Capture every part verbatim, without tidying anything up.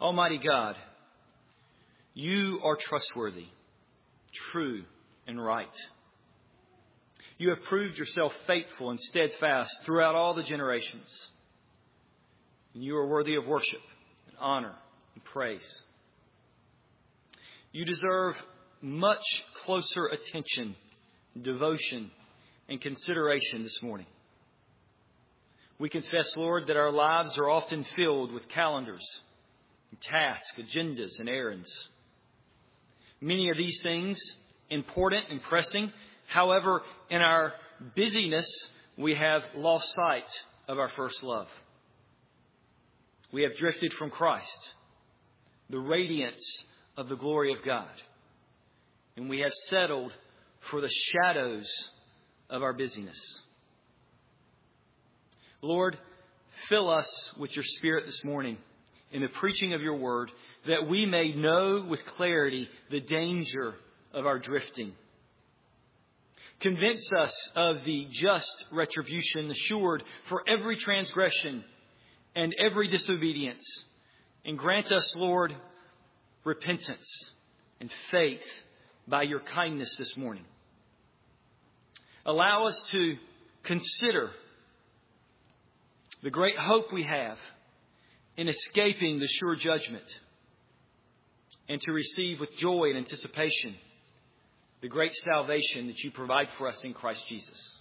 Almighty God, you are trustworthy, true, and right. You have proved yourself faithful and steadfast throughout all the generations. And you are worthy of worship and honor and praise. You deserve much closer attention, devotion, and consideration this morning. We confess, Lord, that our lives are often filled with calendars, tasks, agendas, and errands. Many of these things important and pressing. However, in our busyness, we have lost sight of our first love. We have drifted from Christ, the radiance of the glory of God. And we have settled for the shadows of our busyness. Lord, fill us with your Spirit this morning in the preaching of your word, that we may know with clarity the danger of our drifting. Convince us of the just retribution assured for every transgression and every disobedience. And grant us, Lord, repentance and faith by your kindness this morning. Allow us to consider the great hope we have in escaping the sure judgment, and to receive with joy and anticipation the great salvation that you provide for us in Christ Jesus.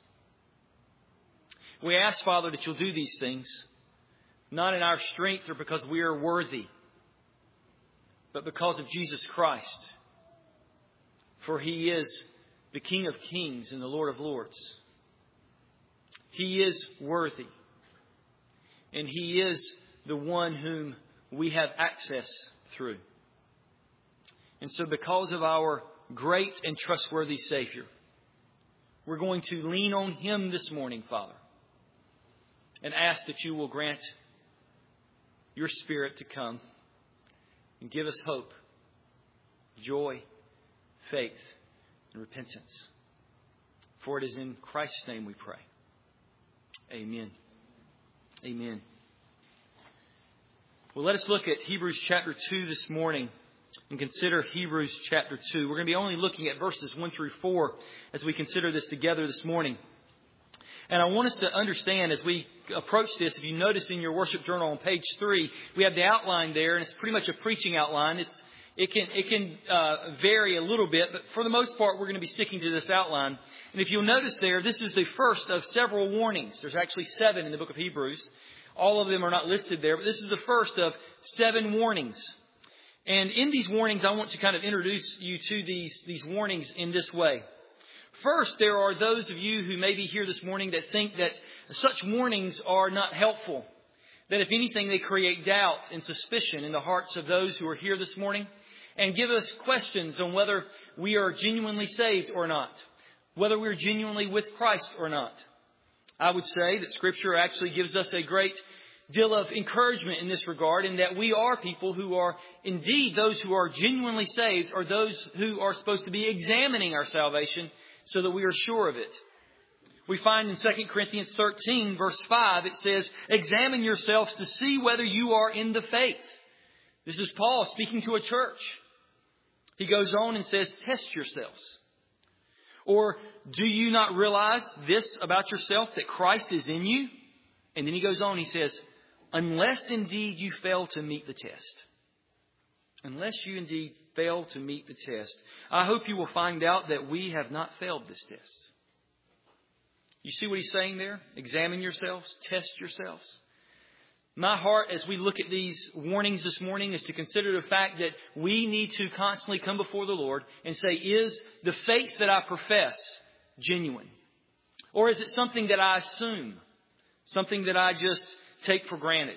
We ask, Father, that you'll do these things, not in our strength or because we are worthy, but because of Jesus Christ. For He is the King of Kings and the Lord of Lords. He is worthy. And He is the one whom we have access through. And so because of our great and trustworthy Savior, we're going to lean on Him this morning, Father, and ask that you will grant your Spirit to come and give us hope, joy, faith, and repentance. For it is in Christ's name we pray. Amen. Amen. Well, let us look at Hebrews chapter two this morning and consider Hebrews chapter two. We're going to be only looking at verses one through four as we consider this together this morning. And I want us to understand as we approach this, if you notice in your worship journal on page three, we have the outline there, and it's pretty much a preaching outline. It's It can it can uh, vary a little bit, but for the most part, we're going to be sticking to this outline. And if you'll notice there, this is the first of several warnings. There's actually seven in the book of Hebrews. All of them are not listed there, but this is the first of seven warnings. And in these warnings, I want to kind of introduce you to these, these warnings in this way. First, there are those of you who may be here this morning that think that such warnings are not helpful. That if anything, they create doubt and suspicion in the hearts of those who are here this morning, and give us questions on whether we are genuinely saved or not, whether we're genuinely with Christ or not. I would say that Scripture actually gives us a great deal of encouragement in this regard, in that we are people who are indeed those who are genuinely saved, or those who are supposed to be examining our salvation so that we are sure of it. We find in Second Corinthians thirteen, verse five, it says, "Examine yourselves to see whether you are in the faith." This is Paul speaking to a church. He goes on and says, "Test yourselves." Or, "Do you not realize this about yourself, that Christ is in you?" And then he goes on, he says, "Unless indeed you fail to meet the test." Unless you indeed fail to meet the test. I hope you will find out that we have not failed this test. You see what he's saying there? Examine yourselves, test yourselves. My heart, as we look at these warnings this morning, is to consider the fact that we need to constantly come before the Lord and say, is the faith that I profess genuine? Or is it something that I assume? Something that I just take for granted?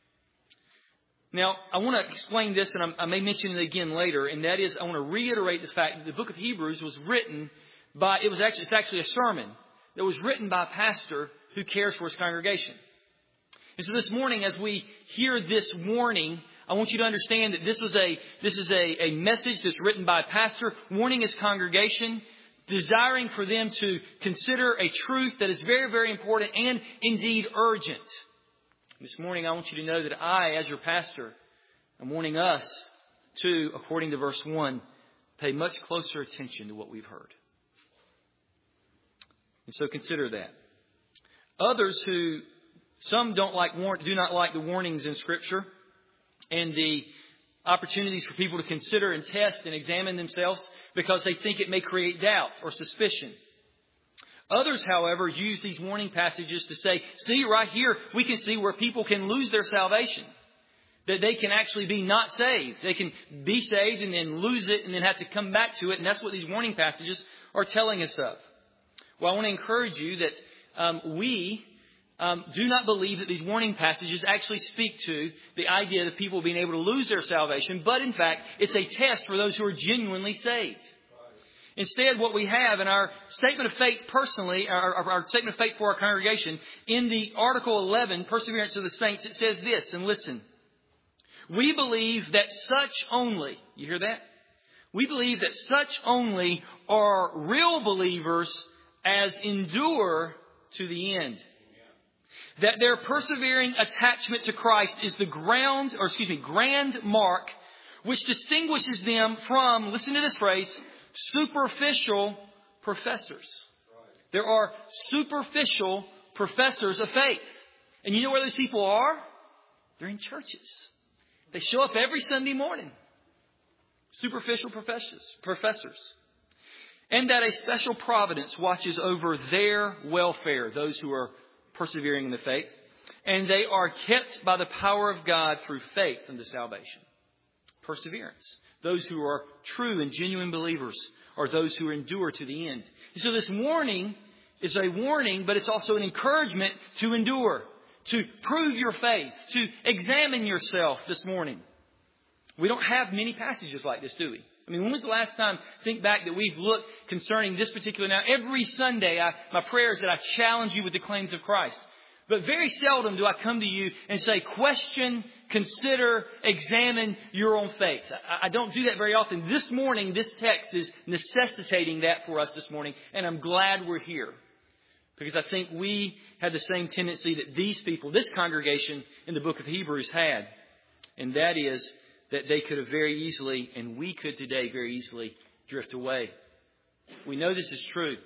Now, I want to explain this, and I may mention it again later, and that is I want to reiterate the fact that the book of Hebrews was written by, it was actually, it's actually a sermon that was written by a pastor who cares for his congregation. And so this morning, as we hear this warning, I want you to understand that this is a this is a, a message that's written by a pastor warning his congregation, desiring for them to consider a truth that is very, very important and indeed urgent. This morning, I want you to know that I, as your pastor, I'm wanting us to, according to verse one, pay much closer attention to what we've heard. And so consider that. Others who, some don't like, do not like the warnings in Scripture and the opportunities for people to consider and test and examine themselves because they think it may create doubt or suspicion. Others, however, use these warning passages to say, see, right here, we can see where people can lose their salvation. That they can actually be not saved. They can be saved and then lose it and then have to come back to it. And that's what these warning passages are telling us of. Well, I want to encourage you that um, we um, do not believe that these warning passages actually speak to the idea of people being able to lose their salvation. But in fact, it's a test for those who are genuinely saved. Instead, what we have in our statement of faith personally, our, our, our statement of faith for our congregation, in the Article eleven, Perseverance of the Saints, it says this, and listen. We believe that such only, you hear that? We believe that such only are real believers as endure to the end. That their persevering attachment to Christ is the ground, or excuse me, grand mark which distinguishes them from, listen to this phrase, superficial professors. There are superficial professors of faith. And you know where those people are? They're in churches. They show up every Sunday morning. Superficial professors. professors. And that a special providence watches over their welfare, those who are persevering in the faith. And they are kept by the power of God through faith unto salvation. Perseverance. Those who are true and genuine believers are those who endure to the end. And so this warning is a warning, but it's also an encouragement to endure, to prove your faith, to examine yourself this morning. We don't have many passages like this, do we? I mean, when was the last time, think back, that we've looked concerning this particular... Now, every Sunday, I, my prayer is that I challenge you with the claims of Christ. But very seldom do I come to you and say, question, consider, examine your own faith. I, I don't do that very often. This morning, this text is necessitating that for us this morning. And I'm glad we're here. Because I think we have the same tendency that these people, this congregation in the book of Hebrews had. And that is that they could have very easily, and we could today very easily, drift away. We know this is true.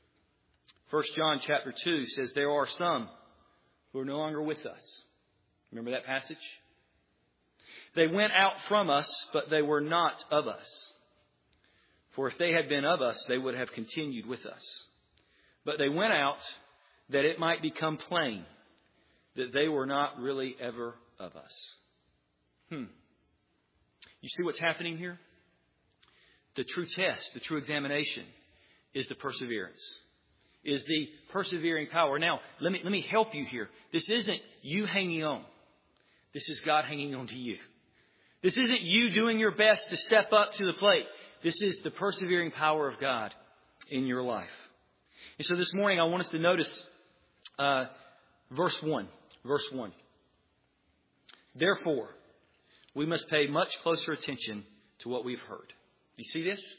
First John chapter two says there are some who are no longer with us. Remember that passage? They went out from us, but they were not of us. For if they had been of us, they would have continued with us. But they went out that it might become plain that they were not really ever of us. Hmm. You see what's happening here? The true test, the true examination is the perseverance. Is the persevering power. Now, let me let me help you here. This isn't you hanging on. This is God hanging on to you. This isn't you doing your best to step up to the plate. This is the persevering power of God in your life. And so this morning I want us to notice uh, verse one. Verse one. Therefore, we must pay much closer attention to what we've heard. Do you see this?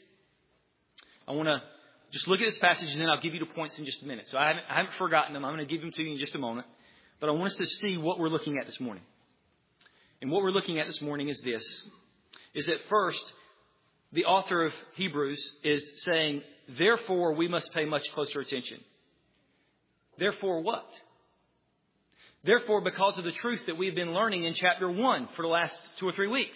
I want to just look at this passage and then I'll give you the points in just a minute. So I haven't, I haven't forgotten them. I'm going to give them to you in just a moment. But I want us to see what we're looking at this morning. And what we're looking at this morning is this. Is that first, the author of Hebrews is saying, therefore we must pay much closer attention. Therefore what? Therefore, because of the truth that we've been learning in chapter one for the last two or three weeks.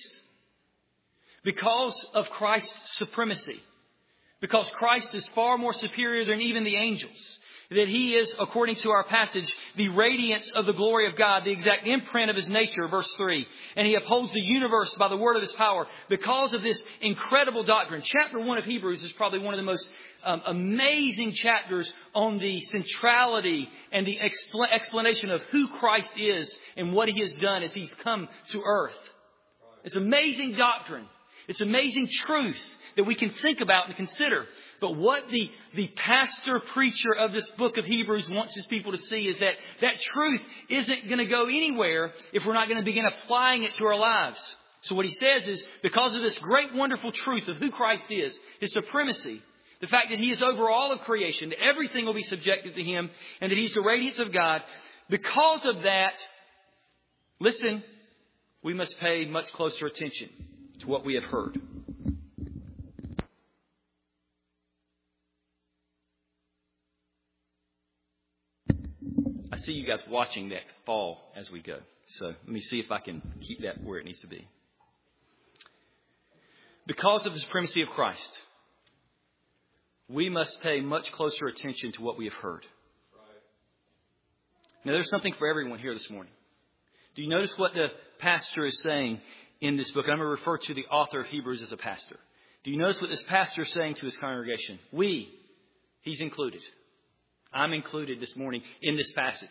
Because of Christ's supremacy. Because Christ is far more superior than even the angels. That He is, according to our passage, the radiance of the glory of God, the exact imprint of His nature, verse three. And He upholds the universe by the word of His power. Because of this incredible doctrine. Chapter one of Hebrews is probably one of the most um, amazing chapters on the centrality and the expl- explanation of who Christ is and what He has done as He's come to earth. It's amazing doctrine. It's amazing truth that we can think about and consider. But what the, the pastor preacher of this book of Hebrews wants his people to see is that that truth isn't going to go anywhere if we're not going to begin applying it to our lives. So what he says is, because of this great, wonderful truth of who Christ is, His supremacy, the fact that He is over all of creation, that everything will be subjected to Him, and that He's the radiance of God, because of that, listen, we must pay much closer attention to what we have heard. I see you guys watching that fall as we go. So let me see if I can keep that where it needs to be. Because of the supremacy of Christ, we must pay much closer attention to what we have heard. Now, there's something for everyone here this morning. Do you notice what the pastor is saying in this book? I'm going to refer to the author of Hebrews as a pastor. Do you notice what this pastor is saying to his congregation? We, he's included. I'm included this morning in this passage.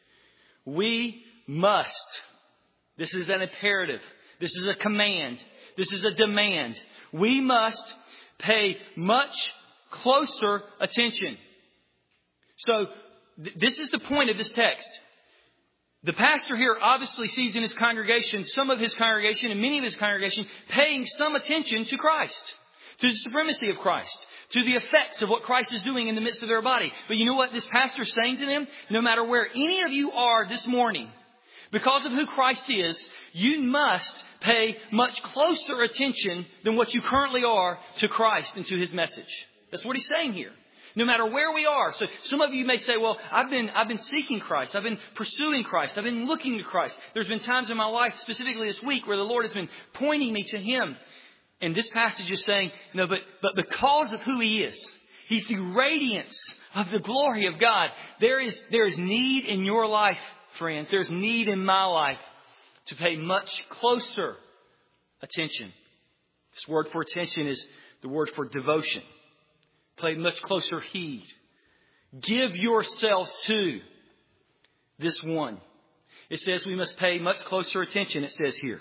We must. This is an imperative. This is a command. This is a demand. We must pay much closer attention. So th- this is the point of this text. The pastor here obviously sees in his congregation, some of his congregation and many of his congregation, paying some attention to Christ, to the supremacy of Christ, to the effects of what Christ is doing in the midst of their body. But you know what this pastor is saying to them? No matter where any of you are this morning, because of who Christ is, you must pay much closer attention than what you currently are to Christ and to His message. That's what he's saying here. No matter where we are. So some of you may say, well, I've been, I've been seeking Christ. I've been pursuing Christ. I've been looking to Christ. There's been times in my life, specifically this week, where the Lord has been pointing me to Him. And this passage is saying, no, but, but because of who He is, He's the radiance of the glory of God. There is, there is need in your life, friends. There's need in my life to pay much closer attention. This word for attention is the word for devotion. Pay much closer heed. Give yourselves to this one. It says we must pay much closer attention, it says here.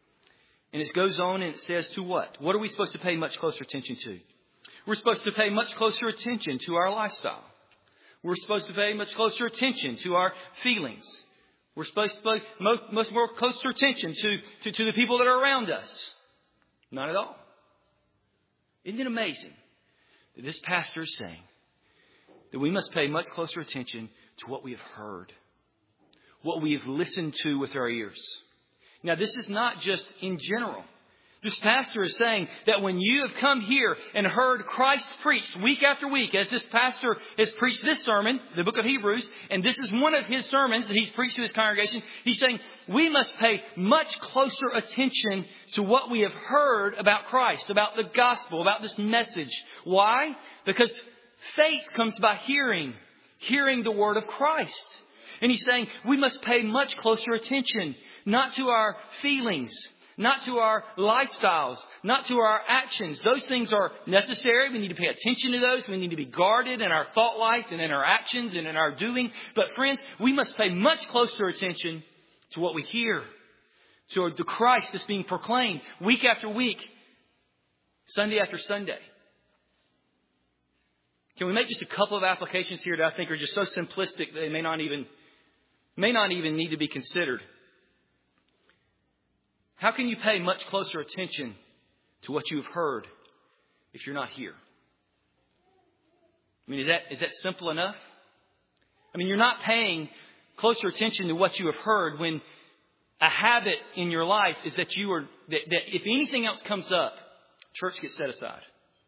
And it goes on and it says to what? What are we supposed to pay much closer attention to? We're supposed to pay much closer attention to our lifestyle. We're supposed to pay much closer attention to our feelings. We're supposed to pay much more closer attention to, to, to the people that are around us. Not at all. Isn't it amazing that this pastor is saying that we must pay much closer attention to what we have heard, what we have listened to with our ears? Now, this is not just in general. This pastor is saying that when you have come here and heard Christ preached week after week, as this pastor has preached this sermon, the book of Hebrews, and this is one of his sermons that he's preached to his congregation, he's saying we must pay much closer attention to what we have heard about Christ, about the gospel, about this message. Why? Because faith comes by hearing, hearing the word of Christ. And he's saying we must pay much closer attention, not to our feelings, not to our lifestyles, not to our actions. Those things are necessary. We need to pay attention to those. We need to be guarded in our thought life and in our actions and in our doing. But friends, we must pay much closer attention to what we hear, to the Christ that's being proclaimed week after week, Sunday after Sunday. Can we make just a couple of applications here that I think are just so simplistic that they may not even, may not even need to be considered? How can you pay much closer attention to what you have heard if you're not here? I mean, is that, is that simple enough? I mean, you're not paying closer attention to what you have heard when a habit in your life is that you are, that, that if anything else comes up, church gets set aside.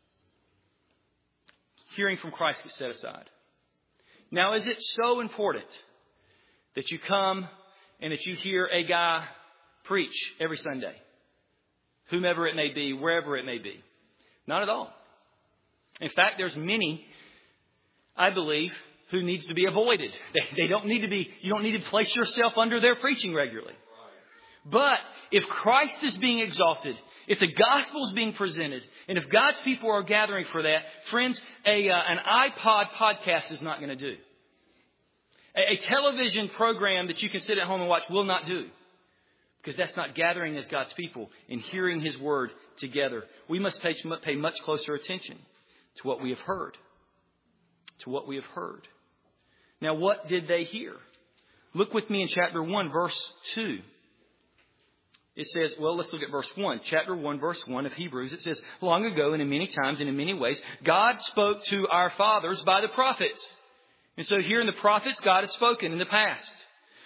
Hearing from Christ gets set aside. Now, is it so important that you come and that you hear a guy preach every Sunday, whomever it may be, wherever it may be? Not at all. In fact, there's many, I believe, who needs to be avoided. They, they don't need to be, you don't need to place yourself under their preaching regularly. But if Christ is being exalted, if the gospel is being presented, and if God's people are gathering for that, friends, a uh, an iPod podcast is not going to do. A, a television program that you can sit at home and watch will not do. Because that's not gathering as God's people and hearing His word together. We must pay, pay much closer attention to what we have heard. To what we have heard. Now, what did they hear? Look with me in chapter one, verse two. It says, well, let's look at verse one. Chapter one, verse one of Hebrews. It says, long ago and in many times and in many ways, God spoke to our fathers by the prophets. And so here in the prophets, God has spoken in the past.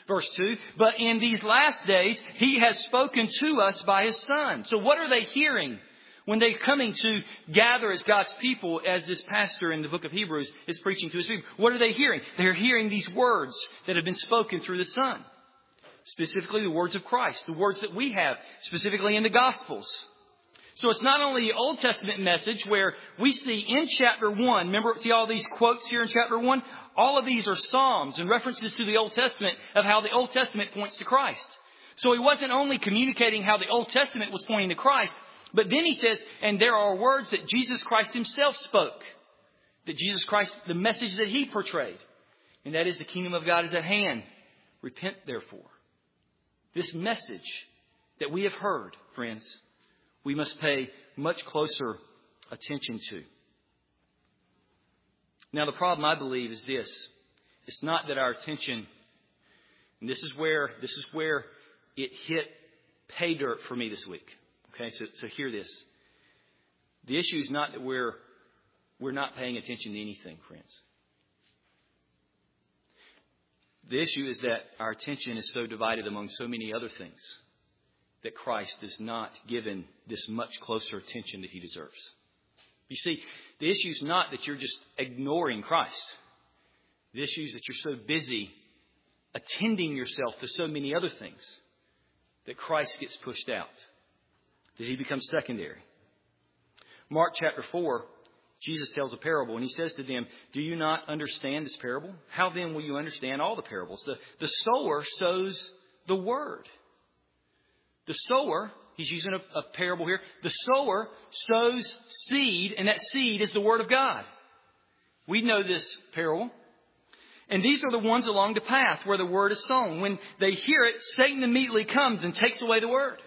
Verse two, but in these last days, He has spoken to us by His Son. So what are they hearing when they're coming to gather as God's people, as this pastor in the book of Hebrews is preaching to his people? What are they hearing? They're hearing these words that have been spoken through the Son. Specifically the words of Christ, the words that we have, specifically in the Gospels. So it's not only the Old Testament message where we see in chapter one, remember, see all these quotes here in chapter one? All of these are Psalms and references to the Old Testament of how the Old Testament points to Christ. So he wasn't only communicating how the Old Testament was pointing to Christ, but then he says, and there are words that Jesus Christ Himself spoke. That Jesus Christ, the message that He portrayed. And that is, the kingdom of God is at hand. Repent therefore. This message that we have heard, friends, we must pay much closer attention to. Now, the problem, I believe, is this. It's not that our attention, and this is where this is where it hit pay dirt for me this week. Okay, so, so hear this. The issue is not that we're we're not paying attention to anything, friends. The issue is that our attention is so divided among so many other things that Christ is not given this much closer attention that He deserves. You see, the issue is not that you're just ignoring Christ. The issue is that you're so busy attending yourself to so many other things that Christ gets pushed out, that He becomes secondary. Mark chapter four, Jesus tells a parable and He says to them, do you not understand this parable? How then will you understand all the parables? The, the sower sows the word. The sower, He's using a, a parable here. The sower sows seed, and that seed is the word of God. We know this parable. And these are the ones along the path where the word is sown. When they hear it, Satan immediately comes and takes away the word.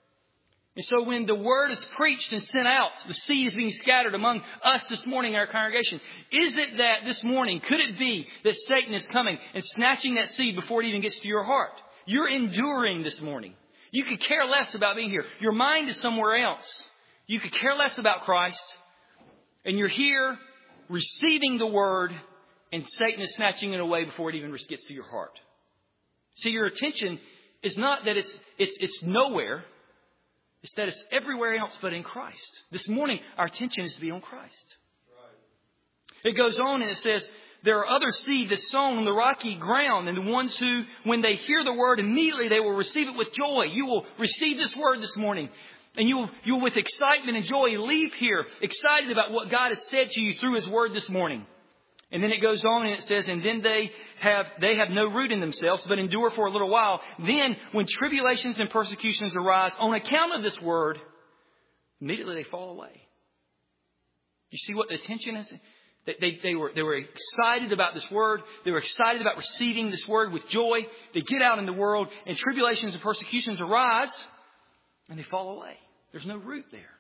And so when the word is preached and sent out, the seed is being scattered among us this morning in our congregation. Is it that this morning, could it be that Satan is coming and snatching that seed before it even gets to your heart? You're enduring this morning. You could care less about being here. Your mind is somewhere else. You could care less about Christ. And you're here receiving the word, and Satan is snatching it away before it even gets to your heart. See, your attention is not that it's it's it's nowhere. It's that it's everywhere else but in Christ. This morning, our attention is to be on Christ. Right. It goes on and it says, there are other seed that's sown on the rocky ground, and the ones who, when they hear the word, immediately they will receive it with joy. You will receive this word this morning, and you will, you will with excitement and joy leave here excited about what God has said to you through His word this morning. And then it goes on and it says, and then they have they have no root in themselves, but endure for a little while. Then, when tribulations and persecutions arise on account of this word, immediately they fall away. You see what the attention is? They, they, they were they were excited about this word. They were excited about receiving this word with joy. They get out in the world, and tribulations and persecutions arise, and they fall away. There's no root there.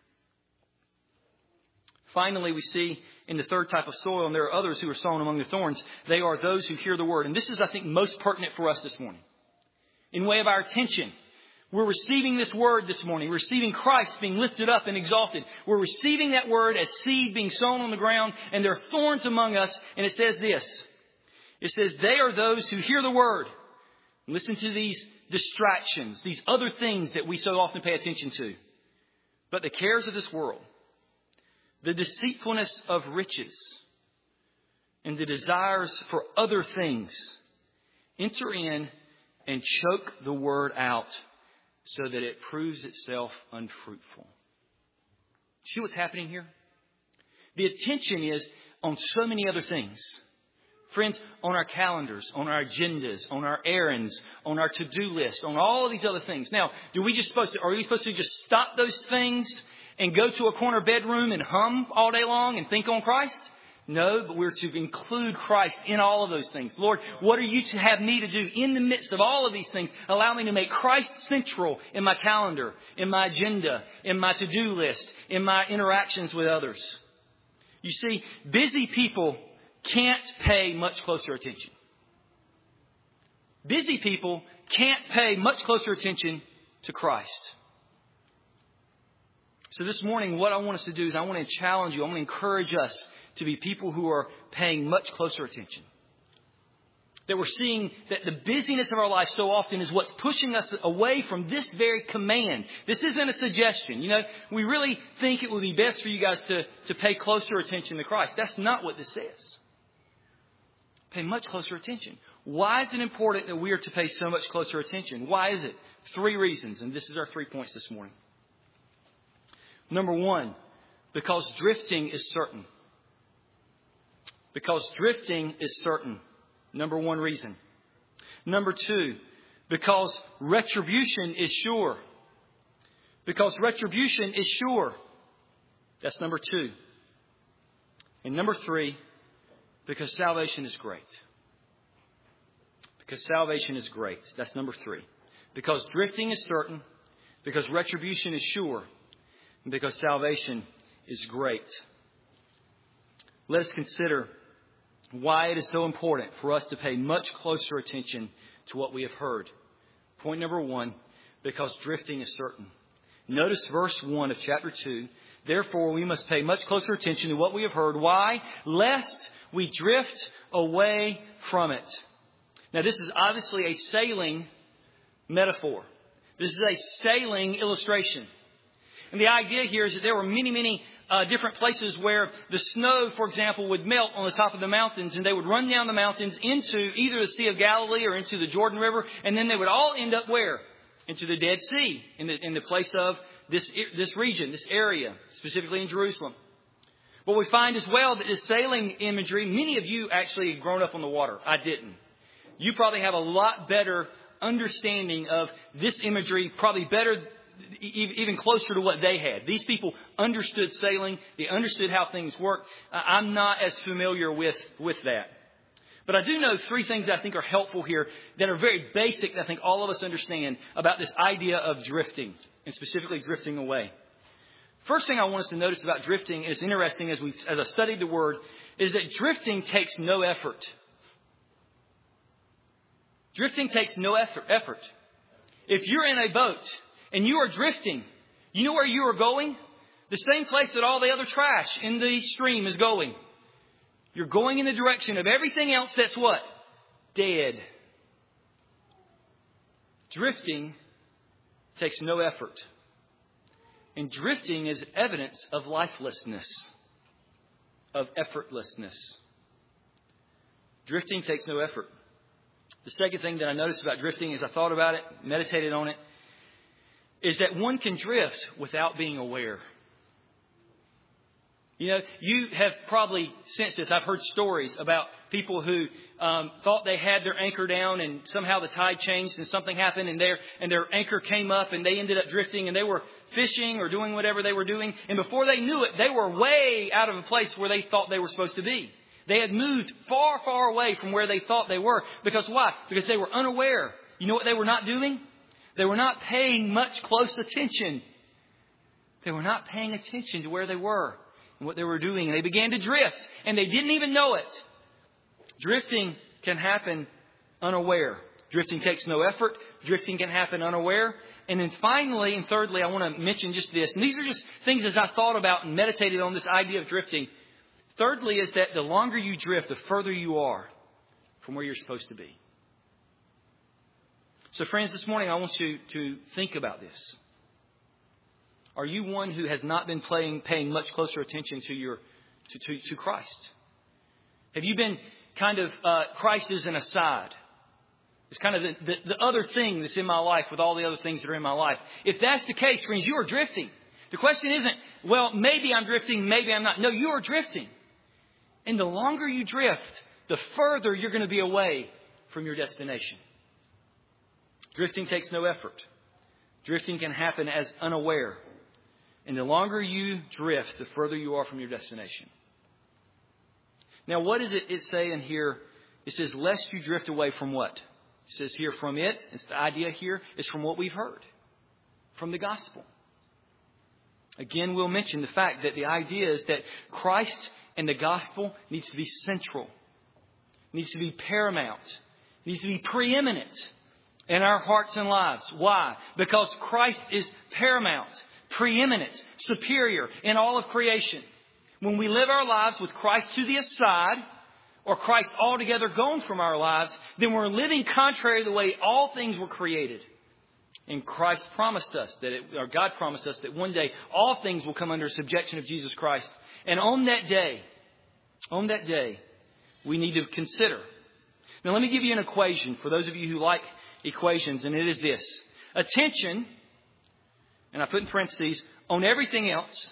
Finally, we see in the third type of soil, and there are others who are sown among the thorns. They are those who hear the word. And this is, I think, most pertinent for us this morning. In way of our attention, we're receiving this word this morning. We're receiving Christ being lifted up and exalted. We're receiving that word as seed being sown on the ground, and there are thorns among us. And it says this. It says, they are those who hear the word. Listen to these distractions, these other things that we so often pay attention to. But the cares of this world, the deceitfulness of riches, and the desires for other things enter in and choke the word out so that it proves itself unfruitful. See what's happening here? The attention is on so many other things. Friends, on our calendars, on our agendas, on our errands, on our to-do list, on all of these other things. Now, do we just supposed to, are we supposed to just stop those things and go to a corner bedroom and hum all day long and think on Christ? No, but we're to include Christ in all of those things. Lord, what are you to have me to do in the midst of all of these things? Allow me to make Christ central in my calendar, in my agenda, in my to-do list, in my interactions with others. You see, busy people can't pay much closer attention. Busy people can't pay much closer attention to Christ. So this morning, what I want us to do is I want to challenge you. I want to encourage us to be people who are paying much closer attention. That we're seeing that the busyness of our life so often is what's pushing us away from this very command. This isn't a suggestion. You know, we really think it would be best for you guys to, to pay closer attention to Christ. That's not what this says. Pay much closer attention. Why is it important that we are to pay so much closer attention? Why is it? Three reasons, and this is our three points this morning. Number one, because drifting is certain. Because drifting is certain. Number one reason. Number two, because retribution is sure. Because retribution is sure. That's number two. And number three, because salvation is great. Because salvation is great. That's number three. Because drifting is certain. Because retribution is sure. And because salvation is great. Let us consider why it is so important for us to pay much closer attention to what we have heard. Point number one, because drifting is certain. Notice verse one of chapter two. Therefore, we must pay much closer attention to what we have heard. Why? Lest we drift away from it. Now, this is obviously a sailing metaphor. This is a sailing illustration. And the idea here is that there were many, many Uh, different places where the snow, for example, would melt on the top of the mountains, and they would run down the mountains into either the Sea of Galilee or into the Jordan River, and then they would all end up where? Into the Dead Sea, in the, in the place of this, this region, this area, specifically in Jerusalem. What we find as well that this sailing imagery, many of you actually have grown up on the water. I didn't. You probably have a lot better understanding of this imagery, probably better even closer to what they had. These people understood sailing. They understood how things work. I'm not as familiar with, with that. But I do know three things that I think are helpful here that are very basic that I think all of us understand about this idea of drifting, and specifically drifting away. First thing I want us to notice about drifting, and it's interesting as we as I studied the word, is that drifting takes no effort. Drifting takes no effort. If you're in a boat and you are drifting, you know where you are going? The same place that all the other trash in the stream is going. You're going in the direction of everything else that's what? Dead. Drifting takes no effort. And drifting is evidence of lifelessness, of effortlessness. Drifting takes no effort. The second thing that I noticed about drifting as I thought about it, meditated on it, is that one can drift without being aware. You know, you have probably sensed this. I've heard stories about people who um, thought they had their anchor down and somehow the tide changed and something happened and their, and their anchor came up and they ended up drifting and they were fishing or doing whatever they were doing. And before they knew it, they were way out of a place where they thought they were supposed to be. They had moved far, far away from where they thought they were. Because why? Because they were unaware. You know what they were not doing? They were not paying much close attention. They were not paying attention to where they were and what they were doing. And they began to drift. And they didn't even know it. Drifting can happen unaware. Drifting takes no effort. Drifting can happen unaware. And then finally, and thirdly, I want to mention just this. And these are just things as I thought about and meditated on this idea of drifting. Thirdly is that the longer you drift, the further you are from where you're supposed to be. So friends, this morning I want you to think about this. Are you one who has not been playing, paying much closer attention to your to, to, to Christ? Have you been kind of uh, Christ is an aside? It's kind of the, the, the other thing that's in my life with all the other things that are in my life. If that's the case, friends, you are drifting. The question isn't, well, maybe I'm drifting, maybe I'm not. No, you are drifting. And the longer you drift, the further you're going to be away from your destination. Drifting takes no effort. Drifting can happen as unaware. And the longer you drift, the further you are from your destination. Now, what does it, it say in here? It says, lest you drift away from what? It says here from it. It's the idea here is from what we've heard. From the gospel. Again, we'll mention the fact that the idea is that Christ and the gospel needs to be central. Needs to be paramount. Needs to be preeminent in our hearts and lives. Why? Because Christ is paramount, preeminent, superior in all of creation. When we live our lives with Christ to the aside, or Christ altogether gone from our lives, then we're living contrary to the way all things were created. And Christ promised us that, it, or God promised us that one day all things will come under subjection of Jesus Christ. And on that day, on that day, we need to consider. Now let me give you an equation for those of you who like equations, and it is this. Attention, and I put in parentheses, on everything else,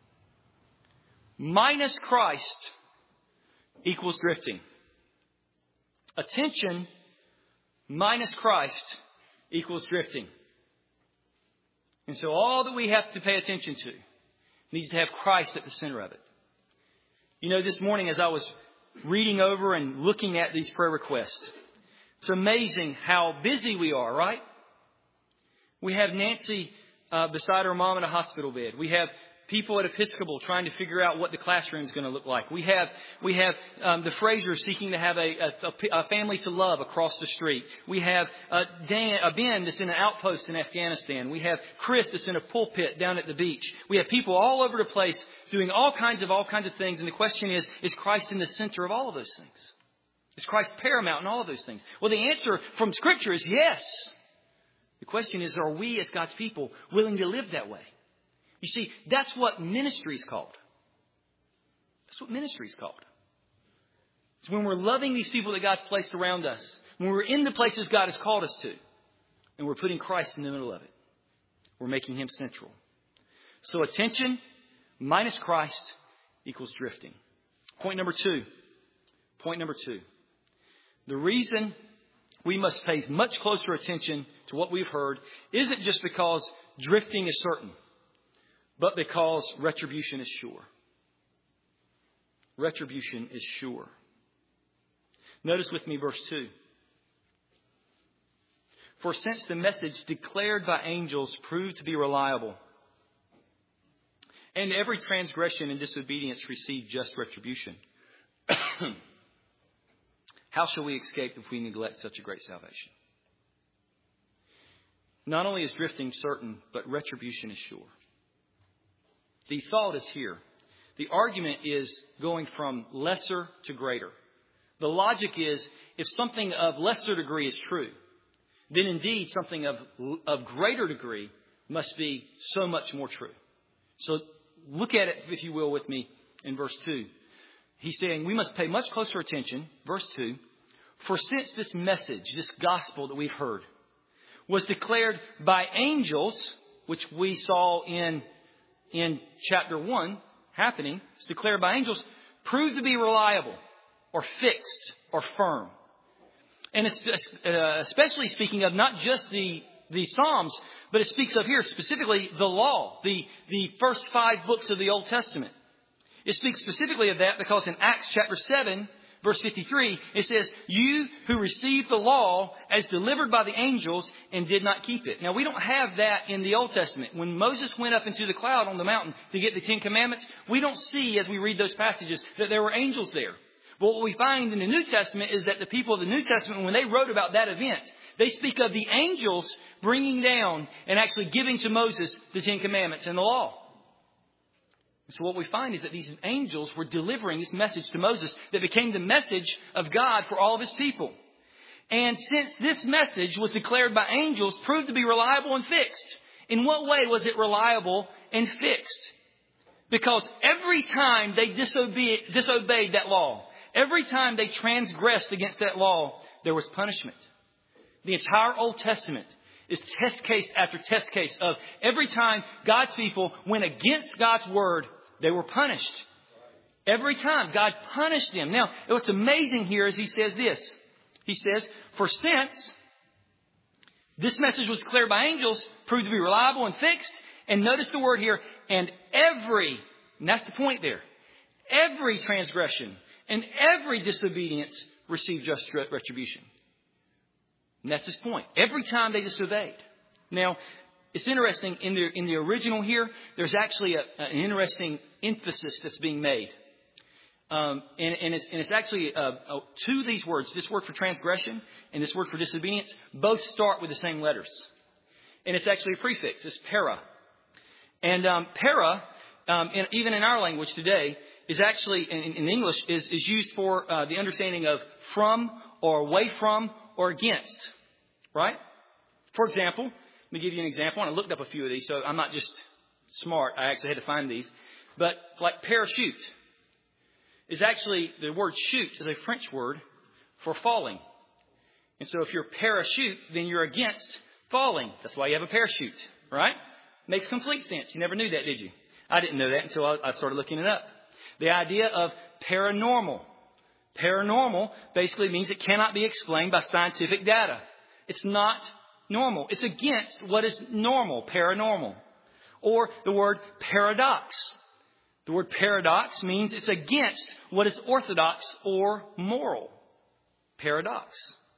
minus Christ equals drifting. Attention minus Christ equals drifting. And so all that we have to pay attention to needs to have Christ at the center of it. You know, this morning as I was reading over and looking at these prayer requests, it's amazing how busy we are, right? We have Nancy uh, beside her mom in a hospital bed. We have people at Episcopal trying to figure out what the classroom is going to look like. We have we have um, the Frasers seeking to have a, a, a family to love across the street. We have uh, Dan, uh, Ben that's in an outpost in Afghanistan. We have Chris that's in a pulpit down at the beach. We have people all over the place doing all kinds of all kinds of things. And the question is, is Christ in the center of all of those things? Is Christ paramount in all of those things? Well, the answer from Scripture is yes. The question is, are we as God's people willing to live that way? You see, that's what ministry is called. That's what ministry is called. It's when we're loving these people that God's placed around us, when we're in the places God has called us to, and we're putting Christ in the middle of it. We're making Him central. So attention minus Christ equals drifting. Point number two. Point number two. The reason we must pay much closer attention to what we've heard isn't just because drifting is certain, but because retribution is sure. Retribution is sure. Notice with me verse two. For since the message declared by angels proved to be reliable, and every transgression and disobedience received just retribution, how shall we escape if we neglect such a great salvation? Not only is drifting certain, but retribution is sure. The thought is here. The argument is going from lesser to greater. The logic is, if something of lesser degree is true, then indeed something of, of greater degree must be so much more true. So look at it, if you will, with me in verse two. He's saying we must pay much closer attention, verse two, for since this message, this gospel that we've heard, was declared by angels, which we saw in, in chapter one happening, it's declared by angels, proved to be reliable or fixed or firm. And it's especially speaking of not just the, the Psalms, but it speaks of here specifically the law, the, the first five books of the Old Testament. It speaks specifically of that because in Acts chapter seven, verse fifty-three, it says, you who received the law as delivered by the angels and did not keep it. Now, we don't have that in the Old Testament. When Moses went up into the cloud on the mountain to get the Ten Commandments, we don't see, as we read those passages, that there were angels there. But what we find in the New Testament is that the people of the New Testament, when they wrote about that event, they speak of the angels bringing down and actually giving to Moses the Ten Commandments and the law. So what we find is that these angels were delivering this message to Moses that became the message of God for all of His people. And since this message was declared by angels, proved to be reliable and fixed. In what way was it reliable and fixed? Because every time they disobeyed, disobeyed that law, every time they transgressed against that law, there was punishment. The entire Old Testament is test case after test case of every time God's people went against God's word, they were punished. Every time God punished them. Now, what's amazing here is He says this. He says, for since this message was declared by angels, proved to be reliable and fixed, and notice the word here, and every, and that's the point there, every transgression and every disobedience received just retribution. And that's his point. Every time they disobeyed. Now, it's interesting, in the in the original here, there's actually a, an interesting emphasis that's being made. Um, and, and, it's, and it's actually uh, uh, two of these words, this word for transgression and this word for disobedience, both start with the same letters. And it's actually a prefix. It's para. And um, para, um, in, even in our language today, is actually, in, in English, is, is used for uh, the understanding of from or away from or against. Right? For example, let me give you an example. And I looked up a few of these, so I'm not just smart. I actually had to find these. But like parachute is actually, the word shoot is a French word for falling. And so if you're parachute, then you're against falling. That's why you have a parachute, right? Makes complete sense. You never knew that, did you? I didn't know that until I, I started looking it up. The idea of paranormal. Paranormal basically means it cannot be explained by scientific data. It's not normal. It's against what is normal, paranormal. Or the word paradox. The word paradox means it's against what is orthodox or moral. Paradox.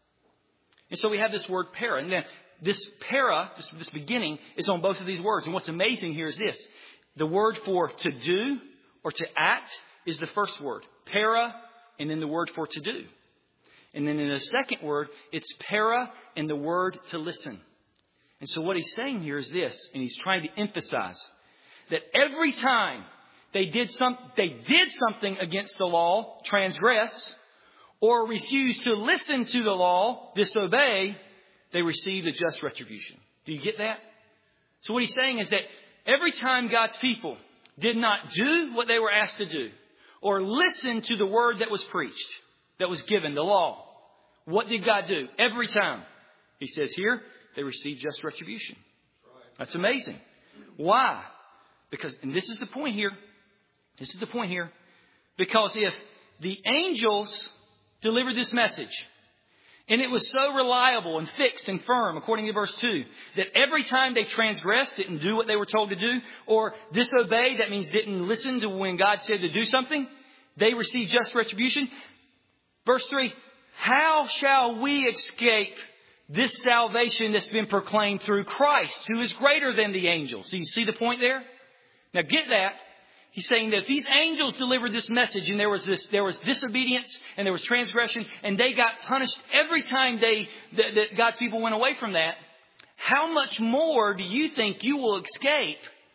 And so we have this word para. And then this para, this, this beginning, is on both of these words. And what's amazing here is this. The word for to do or to act is the first word. Para, and then the word for to do. And then in the second word, it's para and the word to listen. And so what he's saying here is this, and he's trying to emphasize that every time they did some, they did something against the law, transgress, or refuse to listen to the law, disobey, they received a just retribution. Do you get that? So what he's saying is that every time God's people did not do what they were asked to do, or listen to the word that was preached, that was given, the law, what did God do? Every time. He says here, they received just retribution. That's amazing. Why? Because, and this is the point here. This is the point here. Because if the angels delivered this message, and it was so reliable and fixed and firm, according to verse two, that every time they transgressed, didn't do what they were told to do, or disobeyed, that means didn't listen to when God said to do something, they received just retribution. Verse three, how shall we escape this salvation that's been proclaimed through Christ, who is greater than the angels? Do you see the point there? Now get that. He's saying that if these angels delivered this message and there was this, there was disobedience and there was transgression and they got punished every time they, that, that God's people went away from that, how much more do you think you will escape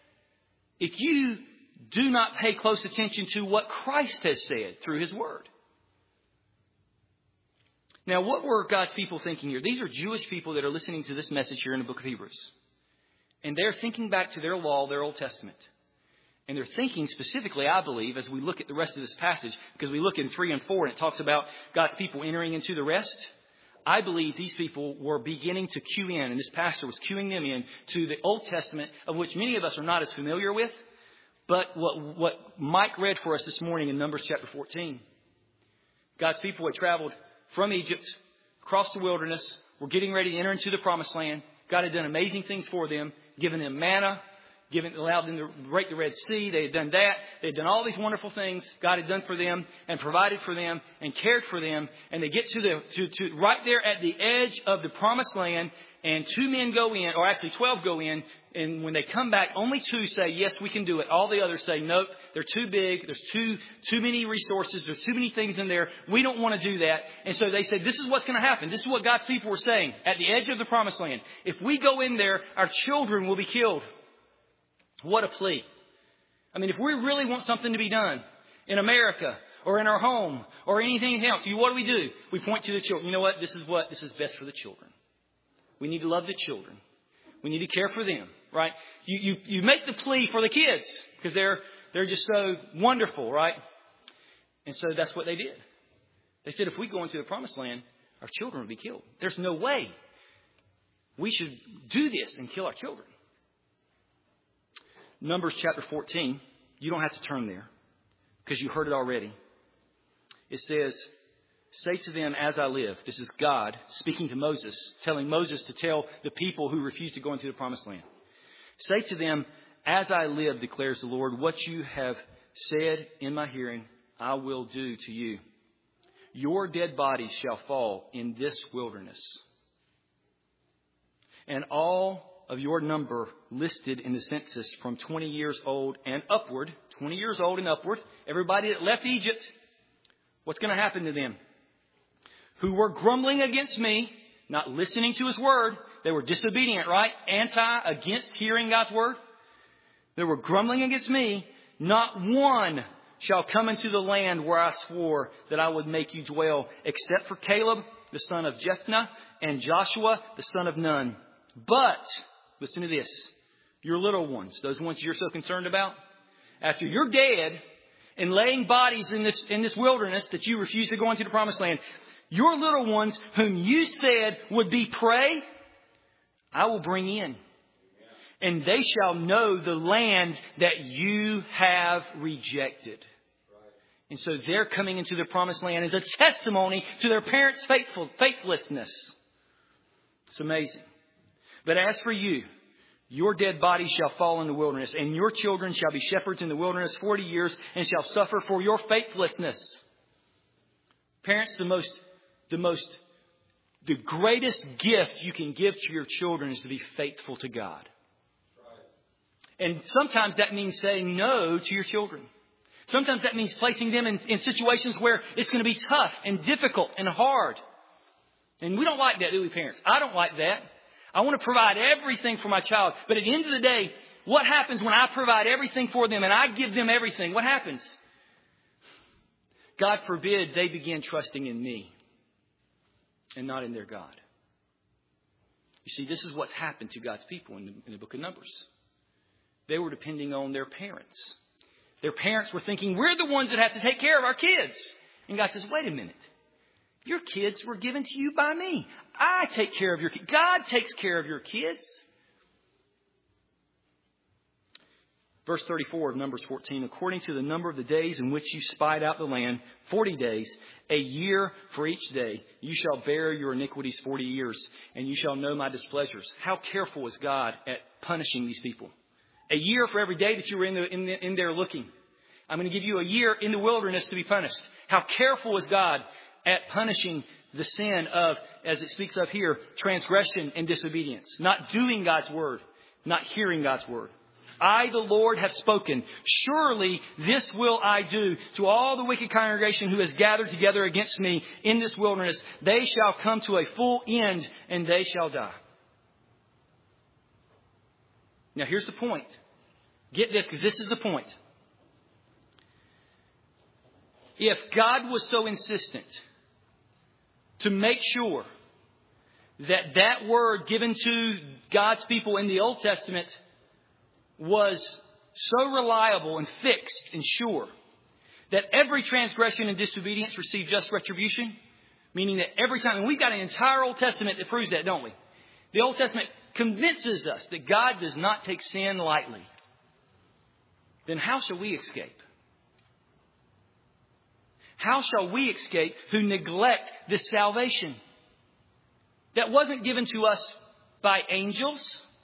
if you do not pay close attention to what Christ has said through His Word? Now, what were God's people thinking here? These are Jewish people that are listening to this message here in the book of Hebrews. And they're thinking back to their law, their Old Testament. And they're thinking specifically, I believe, as we look at the rest of this passage, because we look in three and four and it talks about God's people entering into the rest. I believe these people were beginning to cue in, and this pastor was cueing them in to the Old Testament, of which many of us are not as familiar with. But what, what Mike read for us this morning in Numbers chapter fourteen. God's people had traveled from Egypt, across the wilderness, were getting ready to enter into the promised land. God had done amazing things for them, given them manna, given, allowed them to break the Red Sea. They had done that. They had done all these wonderful things God had done for them and provided for them and cared for them. And they get to the to, to right there at the edge of the promised land, and two men go in, or actually twelve go in. And when they come back, only two say, yes, we can do it. All the others say, nope, they're too big. There's too, too many resources. There's too many things in there. We don't want to do that. And so they said, this is what's going to happen. This is what God's people were saying at the edge of the promised land. If we go in there, our children will be killed. What a plea. I mean, if we really want something to be done in America or in our home or anything else, what do we do? We point to the children. You know what? This is what, this is best for the children. We need to love the children. We need to care for them, right? You, you, you make the plea for the kids because they're, they're just so wonderful, right? And so that's what they did. They said, if we go into the promised land, our children will be killed. There's no way we should do this and kill our children. Numbers chapter fourteen, you don't have to turn there because you heard it already. It says, say to them, as I live. This is God speaking to Moses, telling Moses to tell the people who refuse to go into the promised land. Say to them, as I live, declares the Lord, what you have said in my hearing, I will do to you. Your dead bodies shall fall in this wilderness. And all of your number listed in the census from twenty years old and upward, twenty years old and upward, everybody that left Egypt, what's going to happen to them? Who were grumbling against me, not listening to His word. They were disobedient, right? Anti, against hearing God's word. They were grumbling against me. Not one shall come into the land where I swore that I would make you dwell, except for Caleb, the son of Jephunneh, and Joshua, the son of Nun. But, listen to this, your little ones, those ones you're so concerned about, after you're dead and laying bodies in this, in this wilderness that you refuse to go into the promised land, your little ones whom you said would be prey, I will bring in. And they shall know the land that you have rejected. And so they're coming into the promised land as a testimony to their parents' faithful, faithlessness. It's amazing. But as for you, your dead body shall fall in the wilderness, and your children shall be shepherds in the wilderness forty years, and shall suffer for your faithlessness. Parents, the most, the most, the greatest gift you can give to your children is to be faithful to God. And sometimes that means saying no to your children. Sometimes that means placing them in, in situations where it's going to be tough and difficult and hard. And we don't like that, do we, parents? I don't like that. I want to provide everything for my child. But at the end of the day, what happens when I provide everything for them and I give them everything? What happens? God forbid they begin trusting in me and not in their God. You see, this is what's happened to God's people in the, in the book of Numbers. They were depending on their parents. Their parents were thinking, we're the ones that have to take care of our kids. And God says, wait a minute. Your kids were given to you by me. I take care of your kids. God takes care of your kids. Verse thirty-four of Numbers fourteen, according to the number of the days in which you spied out the land, forty days, a year for each day, you shall bear your iniquities forty years, and you shall know my displeasures. How careful is God at punishing these people? A year for every day that you were in, the, in, the, in there looking. I'm going to give you a year in the wilderness to be punished. How careful is God at punishing the sin of, as it speaks of here, transgression and disobedience. Not doing God's word. Not hearing God's word. I, the Lord, have spoken. Surely this will I do to all the wicked congregation who has gathered together against me in this wilderness. They shall come to a full end and they shall die. Now here's the point. Get this, because this is the point. If God was so insistent to make sure that that word given to God's people in the Old Testament was so reliable and fixed and sure that every transgression and disobedience received just retribution, meaning that every time, and we've got an entire Old Testament that proves that, don't we? The Old Testament convinces us that God does not take sin lightly. Then how shall we escape? How shall we escape who neglect this salvation that wasn't given to us by angels,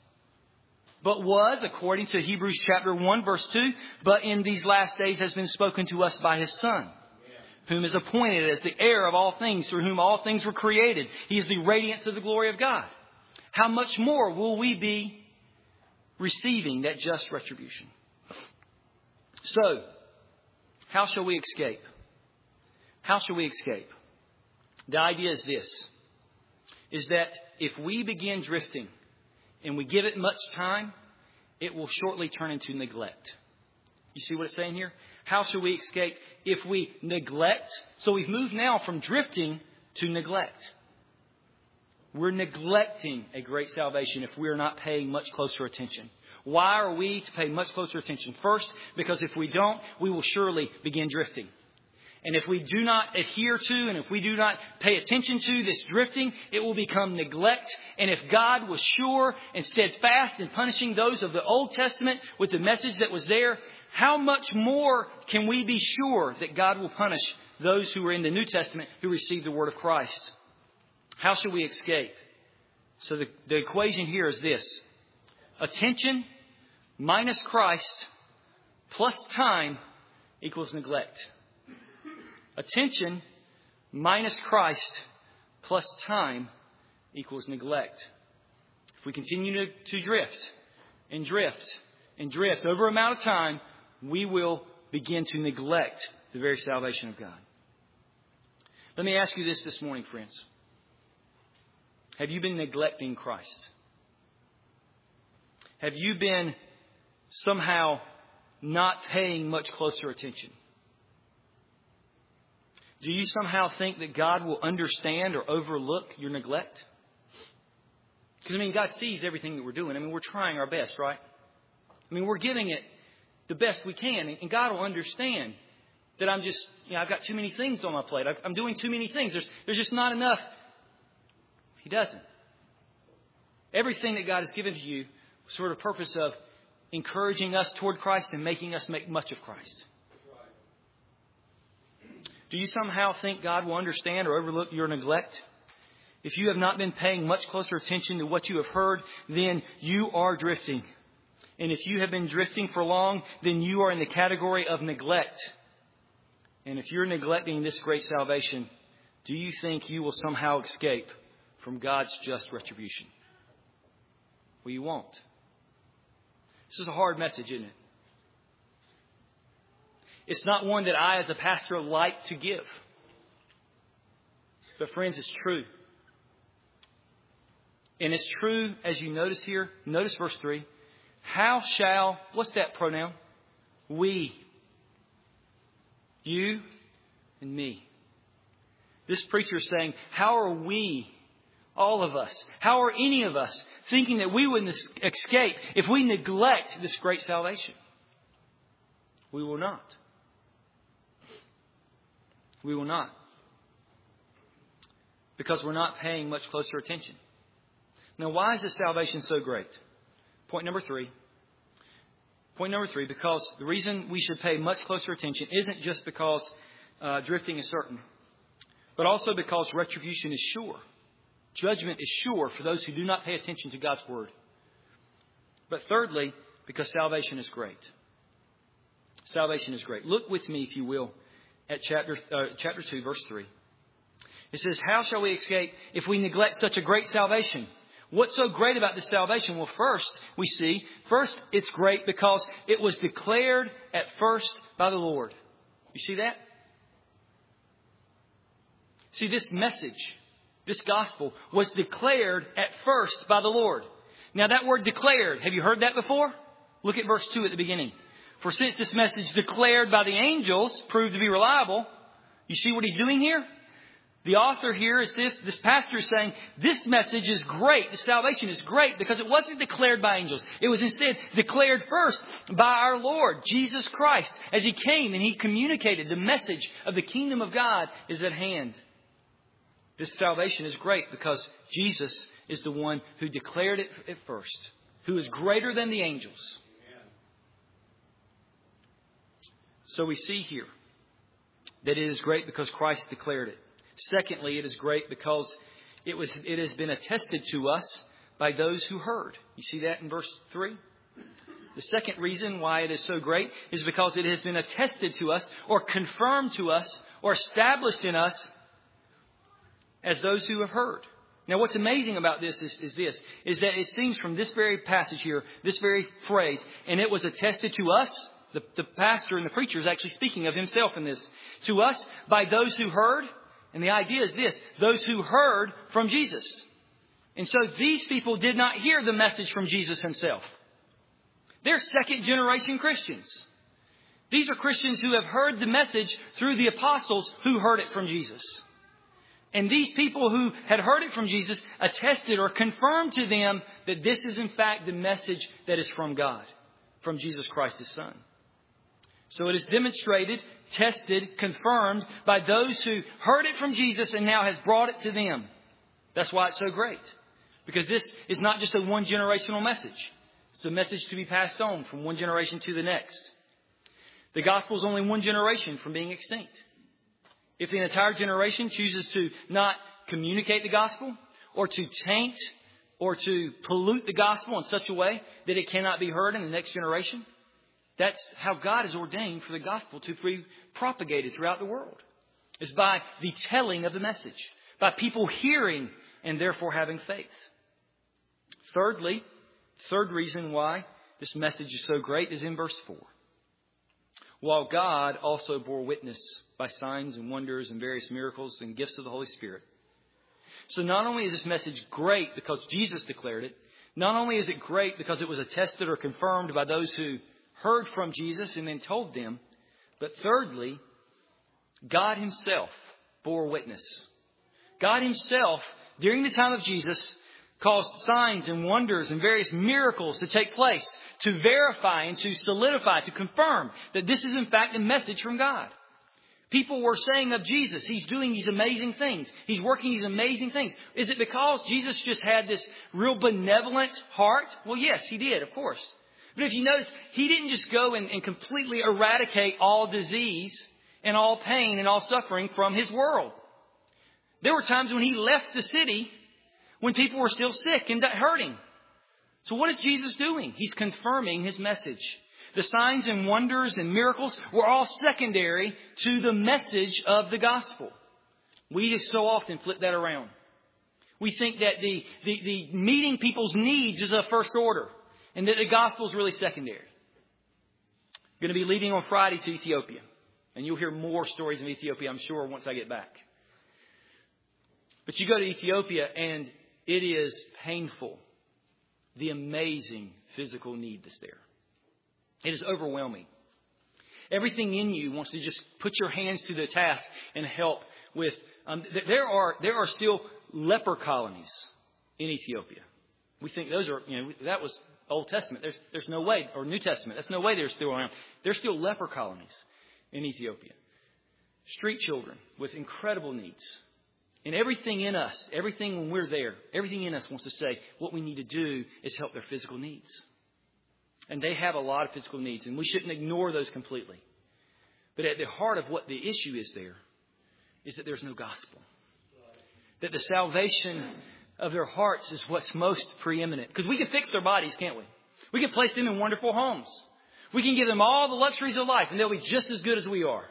but was, according to Hebrews chapter one, verse two, but in these last days has been spoken to us by His Son, whom is appointed as the heir of all things, through whom all things were created. He is the radiance of the glory of God. How much more will we be receiving that just retribution? So, how shall we escape? How shall we escape? The idea is this, is that if we begin drifting and we give it much time, it will shortly turn into neglect. You see what it's saying here? How shall we escape if we neglect? So we've moved now from drifting to neglect. We're neglecting a great salvation if we're not paying much closer attention. Why are we to pay much closer attention? First, because if we don't, we will surely begin drifting. And if we do not adhere to and if we do not pay attention to this drifting, it will become neglect. And if God was sure and steadfast in punishing those of the Old Testament with the message that was there, how much more can we be sure that God will punish those who are in the New Testament who received the word of Christ? How shall we escape? So the, the equation here is this. Attention minus Christ plus time equals neglect. Attention minus Christ plus time equals neglect. If we continue to, to drift and drift and drift over an amount of time, we will begin to neglect the very salvation of God. Let me ask you this this morning, friends. Have you been neglecting Christ? Have you been somehow not paying much closer attention? Do you somehow think that God will understand or overlook your neglect? Because, I mean, God sees everything that we're doing. I mean, we're trying our best, right? I mean, we're giving it the best we can. And God will understand that I'm just, you know, I've got too many things on my plate. I'm doing too many things. There's, there's just not enough. He doesn't. Everything that God has given to you was for the purpose of encouraging us toward Christ and making us make much of Christ. Do you somehow think God will understand or overlook your neglect? If you have not been paying much closer attention to what you have heard, then you are drifting. And if you have been drifting for long, then you are in the category of neglect. And if you're neglecting this great salvation, do you think you will somehow escape from God's just retribution? Well, you won't. This is a hard message, isn't it? It's not one that I, as a pastor, like to give. But friends, it's true. And it's true, as you notice here. Notice verse three. How shall, what's that pronoun? We. You and me. This preacher is saying, how are we, all of us, how are any of us thinking that we wouldn't escape if we neglect this great salvation? We will not. We will not. Because we're not paying much closer attention. Now, why is this salvation so great? Point number three. Point number three, because the reason we should pay much closer attention isn't just because uh, drifting is certain, but also because retribution is sure. Judgment is sure for those who do not pay attention to God's word. But thirdly, because salvation is great. Salvation is great. Look with me, if you will, at chapter uh, chapter two, verse three. It says, how shall we escape if we neglect such a great salvation? What's so great about this salvation? Well, first, we see, first, it's great because it was declared at first by the Lord. You see that? See, this message, this gospel, was declared at first by the Lord. Now, that word declared, have you heard that before? Look at verse two at the beginning. For since this message declared by the angels proved to be reliable, you see what he's doing here? The author here is this, this pastor is saying, this message is great. The salvation is great because it wasn't declared by angels. It was instead declared first by our Lord, Jesus Christ, as he came and he communicated the message of the kingdom of God is at hand. This salvation is great because Jesus is the one who declared it at first, who is greater than the angels. So we see here that it is great because Christ declared it. Secondly, it is great because it was it has been attested to us by those who heard. You see that in verse three? The second reason why it is so great is because it has been attested to us or confirmed to us or established in us as those who have heard. Now, what's amazing about this is, is this, is that it seems from this very passage here, this very phrase, and it was attested to us. The, the pastor and the preacher is actually speaking of himself in this. To us by those who heard. And the idea is this, those who heard from Jesus. And so these people did not hear the message from Jesus himself. They're second generation Christians. These are Christians who have heard the message through the apostles who heard it from Jesus. And these people who had heard it from Jesus attested or confirmed to them that this is in fact the message that is from God, from Jesus Christ, his Son. So it is demonstrated, tested, confirmed by those who heard it from Jesus and now has brought it to them. That's why it's so great. Because this is not just a one generational message. It's a message to be passed on from one generation to the next. The gospel is only one generation from being extinct. If the entire generation chooses to not communicate the gospel or to taint or to pollute the gospel in such a way that it cannot be heard in the next generation, that's how God has ordained for the gospel to be propagated throughout the world. It's by the telling of the message, by people hearing and therefore having faith. Thirdly, third reason why this message is so great is in verse four. While God also bore witness by signs and wonders and various miracles and gifts of the Holy Spirit. So not only is this message great because Jesus declared it, not only is it great because it was attested or confirmed by those who heard from Jesus and then told them, but thirdly, God himself bore witness. God himself, during the time of Jesus, caused signs and wonders and various miracles to take place to verify and to solidify, to confirm that this is in fact a message from God. People were saying of Jesus, he's doing these amazing things. He's working these amazing things. Is it because Jesus just had this real benevolent heart? Well, yes, he did, of course. But if you notice, he didn't just go and, and completely eradicate all disease and all pain and all suffering from his world. There were times when he left the city when people were still sick and hurting. So what is Jesus doing? He's confirming his message. The signs and wonders and miracles were all secondary to the message of the gospel. We just so often flip that around. We think that the, the, the meeting people's needs is a first order and that the gospel is really secondary. I'm going to be leaving on Friday to Ethiopia. And you'll hear more stories of Ethiopia, I'm sure, once I get back. But you go to Ethiopia and it is painful. The amazing physical need that's there. It is overwhelming. Everything in you wants to just put your hands to the task and help with. Um, there are there are still leper colonies in Ethiopia. We think those are, you know, that was Old Testament. There's there's no way, or New Testament. That's no way they're still around. There's still leper colonies in Ethiopia. Street children with incredible needs. And everything in us, everything when we're there, everything in us wants to say what we need to do is help their physical needs. And they have a lot of physical needs, and we shouldn't ignore those completely. But at the heart of what the issue is there is that there's no gospel. That the salvation of their hearts is what's most preeminent. Because we can fix their bodies, can't we? We can place them in wonderful homes. We can give them all the luxuries of life, and they'll be just as good as we are.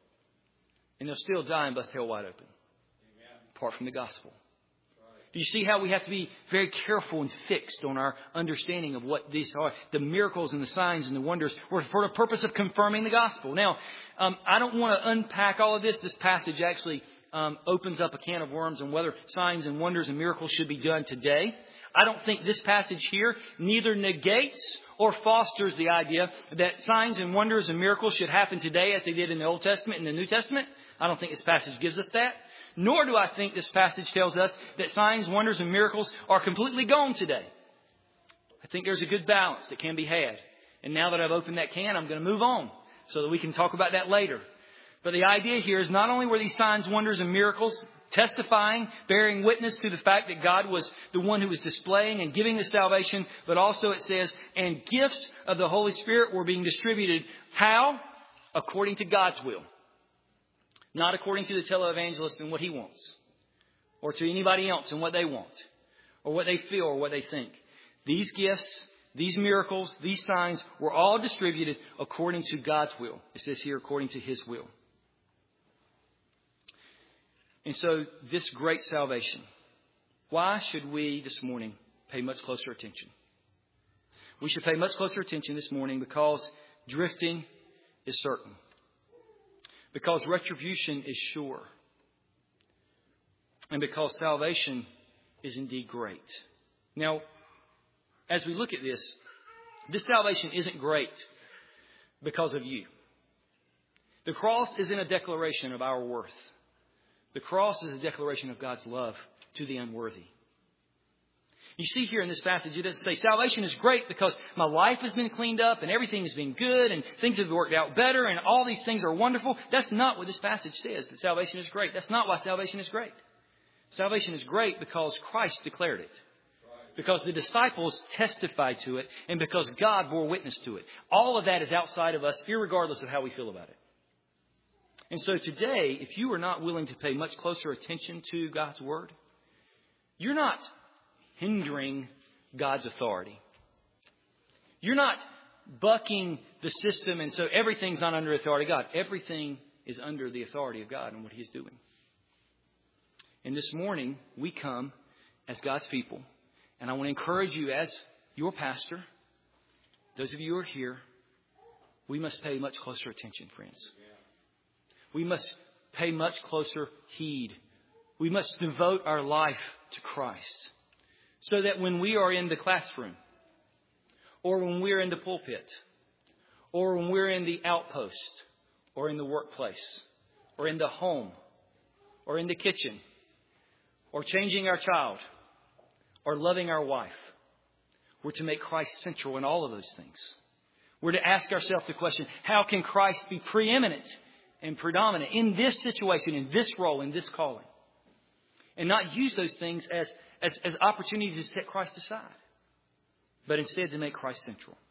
And they'll still die and bust hell wide open. Apart from the gospel. Do you see how we have to be very careful and fixed on our understanding of what these are? The miracles and the signs and the wonders were for the purpose of confirming the gospel. Now, um, I don't want to unpack all of this. This passage actually um, opens up a can of worms on whether signs and wonders and miracles should be done today. I don't think this passage here neither negates or fosters the idea that signs and wonders and miracles should happen today as they did in the Old Testament and the New Testament. I don't think this passage gives us that. Nor do I think this passage tells us that signs, wonders, and miracles are completely gone today. I think there's a good balance that can be had. And now that I've opened that can, I'm going to move on so that we can talk about that later. But the idea here is not only were these signs, wonders, and miracles testifying, bearing witness to the fact that God was the one who was displaying and giving the salvation, but also it says, and gifts of the Holy Spirit were being distributed. How? According to God's will. Not according to the televangelist and what he wants. Or to anybody else and what they want. Or what they feel or what they think. These gifts, these miracles, these signs were all distributed according to God's will. It says here, according to his will. And so, this great salvation. Why should we this morning pay much closer attention? We should pay much closer attention this morning because drifting is certain. Because retribution is sure. And because salvation is indeed great. Now, as we look at this, this salvation isn't great because of you. The cross isn't a declaration of our worth. The cross is a declaration of God's love to the unworthy. You see here in this passage, it doesn't say salvation is great because my life has been cleaned up and everything has been good and things have worked out better and all these things are wonderful. That's not what this passage says, that salvation is great. That's not why salvation is great. Salvation is great because Christ declared it. Because the disciples testified to it and because God bore witness to it. All of that is outside of us, irregardless of how we feel about it. And so today, if you are not willing to pay much closer attention to God's word, you're not hindering God's authority. You're not bucking the system and so everything's not under authority of God. Everything is under the authority of God and what he's doing. And this morning, we come as God's people. And I want to encourage you as your pastor, those of you who are here, we must pay much closer attention, friends. We must pay much closer heed. We must devote our life to Christ. So that when we are in the classroom, or when we're in the pulpit, or when we're in the outpost, or in the workplace, or in the home, or in the kitchen or changing our child or loving our wife. We're to make Christ central in all of those things. We're to ask ourselves the question, how can Christ be preeminent and predominant in this situation, in this role, in this calling? And not use those things as, as, as opportunities to set Christ aside, but instead to make Christ central.